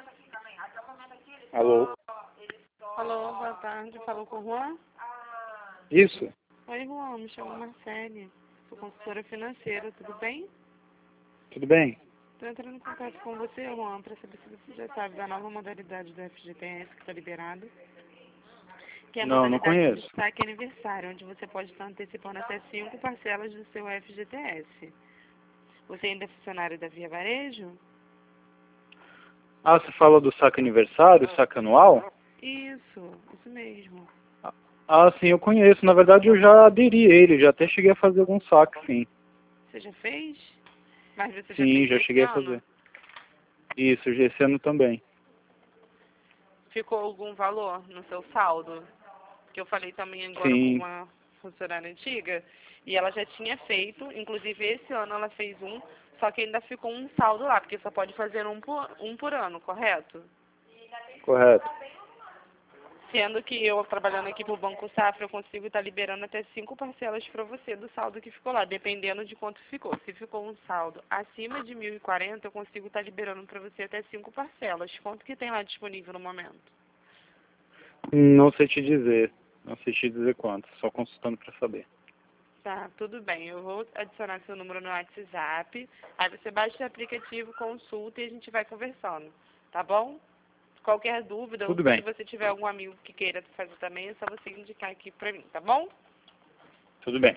Alô? Alô, boa tarde. Falou com o Juan? Isso? Oi, Juan. Me chamo Marcele. Sou consultora financeira. Tudo bem? Tudo bem? Estou entrando em contato com você, Juan, para saber se você já sabe da nova modalidade do FGTS que está liberado. Que é a Não, não modalidade de conheço. saque aniversário, onde você pode estar antecipando até 5 parcelas do seu FGTS. Você ainda é funcionário da Via Varejo? Ah, você falou do saque aniversário, saque anual? Isso mesmo. Ah, sim, eu conheço. Na verdade, eu já aderi a ele, já até cheguei a fazer algum saque, sim. Você já fez? Mas você já Sim, fez já esse cheguei a ano? fazer. Isso, já esse ano também. Ficou algum valor no seu saldo? Que eu falei também agora com Sim. uma funcionária antiga, e ela já tinha feito, inclusive esse ano ela fez um, só que ainda ficou um saldo lá, porque só pode fazer um por ano, correto? Correto. Sendo que eu, trabalhando aqui pro Banco Safra, eu consigo estar liberando até 5 parcelas para você do saldo que ficou lá, dependendo de quanto ficou. Se ficou um saldo acima de 1.040, eu consigo estar liberando para você até 5 parcelas. Quanto que tem lá disponível no momento? Não sei te dizer. Não sei te dizer quanto. Só consultando para saber. Tá, tudo bem. Eu vou adicionar seu número no WhatsApp. Aí você baixa o aplicativo, consulta e a gente vai conversando. Tá bom? Qualquer dúvida, ou Tudo se bem. você tiver algum amigo que queira fazer também, é só você indicar aqui pra mim, tá bom? Tudo bem.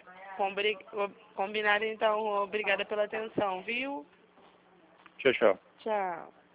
Combinado então. Obrigada pela atenção, viu? Tchau, tchau. Tchau.